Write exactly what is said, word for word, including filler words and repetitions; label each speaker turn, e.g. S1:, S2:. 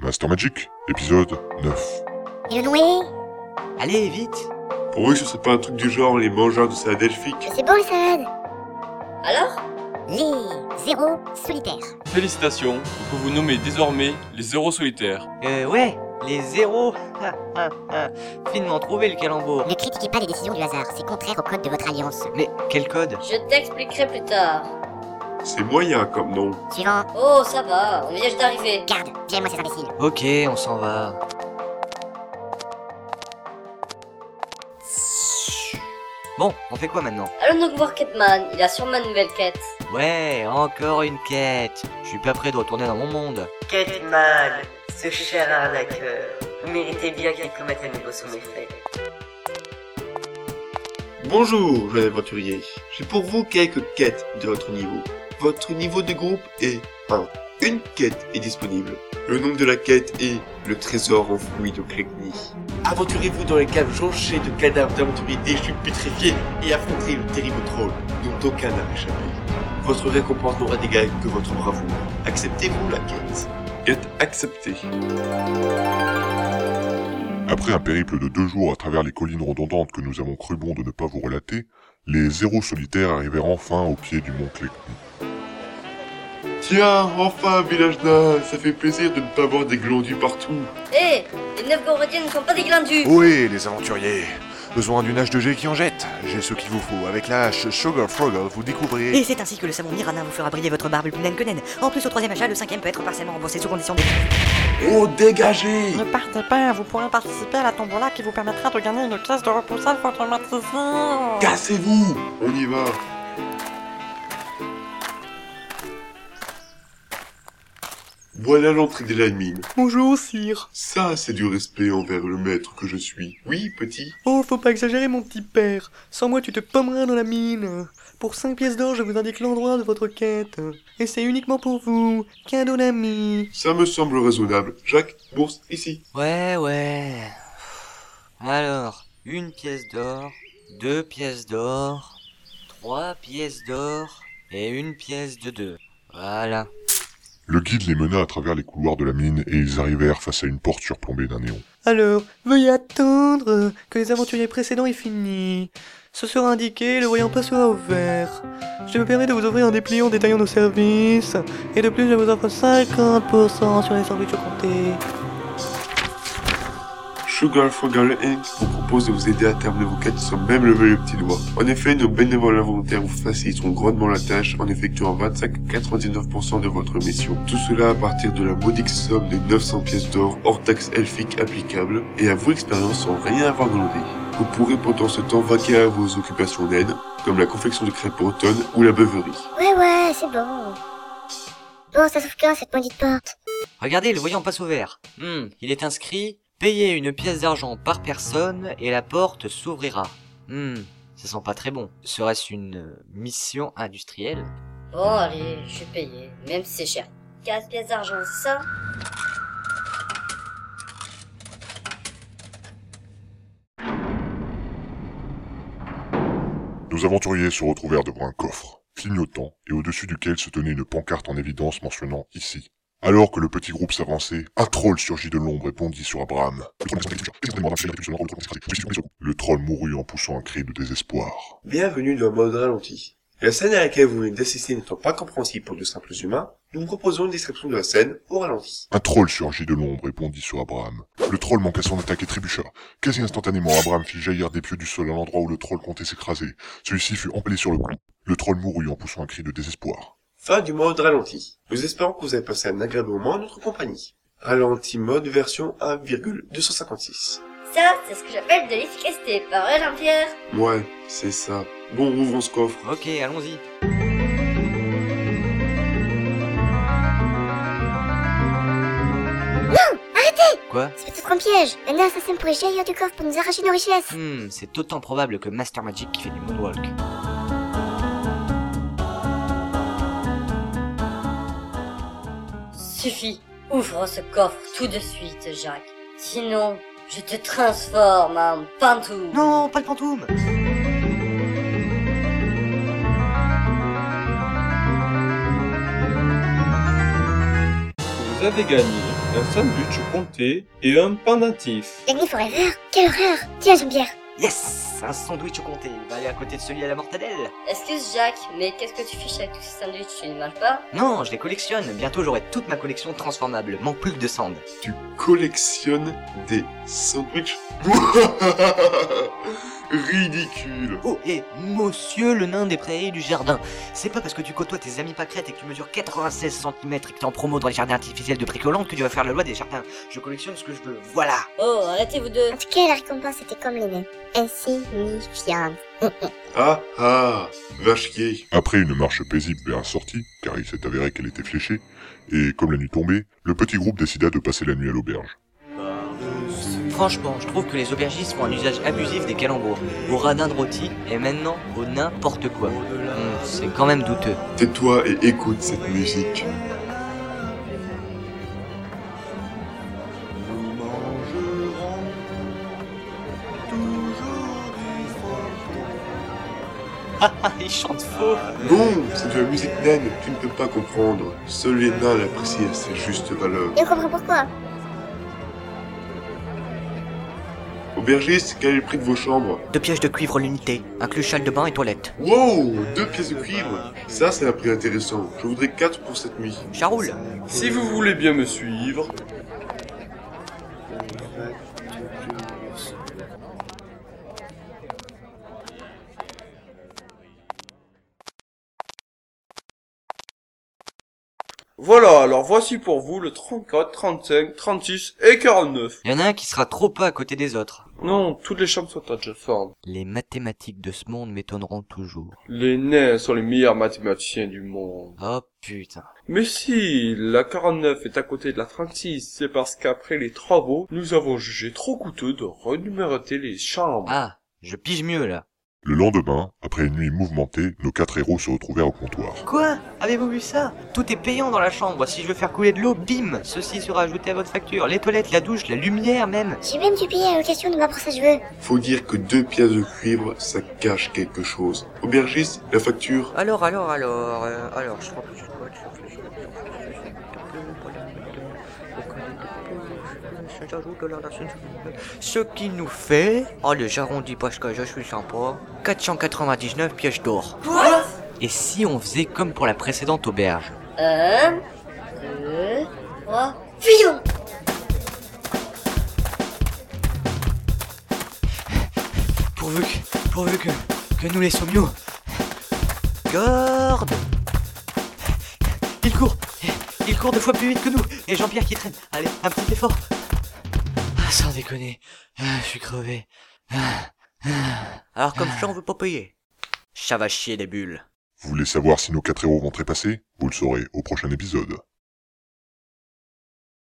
S1: Master Magic, épisode neuf.
S2: Et le nom est...
S3: Allez, vite.
S4: Pour eux, ce serait pas un truc du genre les mangeurs de salade elfique.
S2: C'est bon les salades.
S5: Alors?
S2: Les zéros solitaires.
S6: Félicitations, on peut vous nommer désormais les zéros solitaires.
S3: Euh, ouais, les zéros. Finement trouvé le calembour.
S2: Ne critiquez pas les décisions du hasard, c'est contraire au code de votre alliance.
S3: Mais quel code?
S5: Je t'expliquerai plus tard.
S4: C'est moyen comme nom.
S2: Suivant.
S5: Oh, ça va, on vient juste d'arriver.
S2: Garde, viens-moi ces imbéciles.
S3: Ok, on s'en va. Bon, on fait quoi maintenant?
S5: Allons donc voir Ketman, il a sûrement une nouvelle quête.
S3: Ouais, encore une quête. Je suis pas prêt de retourner dans mon monde.
S7: Ketman, ce cher arnaqueur, vous méritez bien qu'il commette un nouveau son méfait.
S4: Bonjour, jeune aventurier. J'ai pour vous quelques quêtes de votre niveau. Votre niveau de groupe est un. Une quête est disponible. Le nom de la quête est le trésor enfoui de Clegny. Aventurez-vous dans les caves jonchées de cadavres d'aventuriers déchus putréfiés et affrontez le terrible troll dont aucun n'a échappé. Votre récompense n'aura d'égal que votre bravoure. Acceptez-vous la quête? Quête acceptée.
S1: Après un périple de deux jours à travers les collines redondantes que nous avons cru bon de ne pas vous relater, les zéros solitaires arrivèrent enfin au pied du mont Clegny.
S4: Tiens, enfin, village nain, ça fait plaisir de ne pas voir des glandus partout.
S5: Hé, les neuf Gorodiens ne sont pas des glandus.
S8: Oui, les aventuriers. Besoin d'une hache de jet qui en jette. J'ai ce qu'il vous faut. Avec la hache Sugar Froggle, vous découvrez...
S9: Et c'est ainsi que le savon Mirana vous fera briller votre barbe plus naine que naine. En plus, au troisième achat, le cinquième peut être partiellement remboursé sous condition de...
S4: Oh, dégagez!
S10: Ne partez pas, vous pourrez participer à la tombola qui vous permettra de gagner une caisse de repoussage automatisée.
S4: Cassez-vous! On y va. Voilà l'entrée de la mine.
S10: Bonjour, sire.
S4: Ça, c'est du respect envers le maître que je suis. Oui, petit?
S10: Oh, faut pas exagérer, mon petit père. Sans moi, tu te pommeras dans la mine. Pour cinq pièces d'or, je vous indique l'endroit de votre quête. Et c'est uniquement pour vous. Cadeau d'ami.
S4: Ça me semble raisonnable. Jacques, bourse, ici.
S3: Ouais, ouais. Alors, une pièce d'or, deux pièces d'or, trois pièces d'or et une pièce de deux. Voilà.
S1: Le guide les mena à travers les couloirs de la mine et ils arrivèrent face à une porte surplombée d'un néon.
S10: Alors, veuillez attendre que les aventuriers précédents aient fini. Ce sera indiqué, le voyant pas sera ouvert. Je me permets de vous offrir un dépliant détaillant nos services. Et de plus, je vous offre cinquante pour cent sur les sandwichs au comté.
S4: Sugar Froggle Incorporated vous propose de vous aider à terminer vos quêtes sans même lever le petit doigt. En effet, nos bénévoles volontaires vous faciliteront grandement la tâche en effectuant vingt-cinq à quatre-vingt-dix-neuf pour cent de votre mission. Tout cela à partir de la modique somme de neuf cents pièces d'or hors taxe elfique applicable et à vos expériences sans rien avoir demandé. Vous pourrez pendant ce temps vaquer à vos occupations naines, comme la confection de crêpes bretonnes ou la beuverie.
S2: Ouais, ouais, c'est bon. Bon, ça s'ouvre quand cette maudite porte?
S3: Regardez, le voyant passe ouvert. Hmm, il est inscrit « Payez une pièce d'argent par personne et la porte s'ouvrira ». Hmm, ça sent pas très bon. Serait-ce une euh, mission industrielle?
S5: Bon, allez, je vais payer, même si c'est cher. quinze pièces d'argent, c'est ça?
S1: Nos aventuriers se retrouvèrent devant un coffre, clignotant, et au-dessus duquel se tenait une pancarte en évidence mentionnant « Ici ». Alors que le petit groupe s'avançait, un troll surgit de l'ombre et bondit sur Abraham. Le troll mourut en poussant un cri de désespoir.
S4: Bienvenue dans le mode ralenti. La scène à laquelle vous venez d'assister n'étant pas compréhensible pour de simples humains, nous vous proposons une description de la scène au ralenti.
S1: Un troll surgit de l'ombre et bondit sur Abraham. Le troll manqua son attaque et trébucha. Quasi instantanément, Abraham fit jaillir des pieux du sol à l'endroit où le troll comptait s'écraser. Celui-ci fut empalé sur le cou. Le troll mourut en poussant un cri de désespoir.
S4: Fin du mode ralenti. Nous espérons que vous avez passé un agréable moment en notre compagnie. Ralenti mode version un virgule deux cent cinquante-six.
S5: Ça, c'est ce que j'appelle de l'efficacité, pas vrai Jean-Pierre?
S4: Ouais, c'est ça. Bon, ouvrons ce coffre.
S3: Ok, allons-y. Quoi?
S2: C'est peut-être un piège. Un assassin pourrait jaillir du coffre pour nous arracher nos richesses.
S3: Hmm, c'est autant probable que Master Magic qui fait du moonwalk.
S5: Suffit, ouvre ce coffre tout de suite, Jacques. Sinon, je te transforme en pantoum.
S3: Non, pas le pantoum.
S6: Vous avez gagné un sandwich comté et un pendentif.
S2: Dagny Forever? Quelle horreur! Tiens, Jean-Pierre.
S3: Yes! Un sandwich au comté, il va aller à côté de celui à la mortadelle.
S5: Excuse Jacques, mais qu'est-ce que tu fiches avec tous ces sandwichs? Tu ne manges pas?
S3: Non, je les collectionne. Bientôt j'aurai toute ma collection transformable. Manque plus que de sand.
S4: Tu collectionnes des sandwichs? Ridicule.
S3: Oh, et monsieur le nain des prairies du jardin. C'est pas parce que tu côtoies tes amis pâquerettes et que tu mesures quatre-vingt-seize centimètres et que t'es en promo dans les jardins artificiels de Bricolante que tu vas faire la loi des jardins. Je collectionne ce que je veux. Voilà.
S5: Oh, arrêtez vous deux.
S2: En tout cas, la récompense était comme les mêmes. Insignifiante.
S4: Ah ah, va chier.
S1: Après une marche paisible vers la sortie, car il s'est avéré qu'elle était fléchée, et comme la nuit tombait, le petit groupe décida de passer la nuit à l'auberge.
S3: Franchement, je trouve que les aubergistes font un usage abusif des calembours. Au radin de rôti, et maintenant au n'importe quoi. Hum, c'est quand même douteux.
S4: Tais-toi et écoute cette musique.
S3: Ah ah, il chante faux.
S4: Non, c'est de la musique naine, tu ne peux pas comprendre. Seuls les nains l'apprécient à sa juste valeur.
S2: Et on comprend pourquoi.
S4: Aubergiste, quel est le prix de vos chambres?
S9: Deux pièges de cuivre l'unité, inclus salle de bain et toilette.
S4: Wow, deux pièces de cuivre. Ça, c'est un prix intéressant. Je voudrais quatre pour cette nuit.
S9: Ça roule.
S6: Si vous voulez bien me suivre. Voilà, alors voici pour vous le trente-quatre, trente-cinq, trente-six et quarante-neuf.
S3: Il y en a un qui sera trop pas à côté des autres.
S6: Non, toutes les chambres sont à Jefford.
S3: Les mathématiques de ce monde m'étonneront toujours.
S6: Les nains sont les meilleurs mathématiciens du monde.
S3: Oh putain.
S6: Mais si la quarante-neuf est à côté de la trente-six, c'est parce qu'après les travaux, nous avons jugé trop coûteux de renuméroter les chambres.
S3: Ah, je pige mieux là.
S1: Le lendemain, après une nuit mouvementée, nos quatre héros se retrouvèrent au comptoir.
S3: Quoi? Avez-vous vu ça? Tout est payant dans la chambre. Si je veux faire couler de l'eau, bim! Ceci sera ajouté à votre facture. Les toilettes, la douche, la lumière même.
S2: J'ai même dû payer la location de ma brosse à cheveux.
S4: Faut dire que deux pièces de cuivre, ça cache quelque chose. Aubergiste, la facture?
S9: Alors, alors, alors, euh, alors, je crois que je dois... Ce qui nous fait... Oh, le j'arrondis parce que je suis sympa. quatre cent quatre-vingt-dix-neuf pièces d'or.
S5: Quoi?
S3: Et si on faisait comme pour la précédente auberge?
S5: Un, deux, trois...
S2: Fuyons!
S3: Pourvu que... Pourvu que... Que nous les sommions... Garde! Il court! Il court deux fois plus vite que nous! Et Jean-Pierre qui traîne! Allez, un petit effort! Ah, sans déconner... Ah, je suis crevé... Ah, ah.
S9: Alors comme ça, on veut pas payer. Ça va chier des bulles.
S1: Vous voulez savoir si nos quatre héros vont trépasser? Vous le saurez au prochain épisode.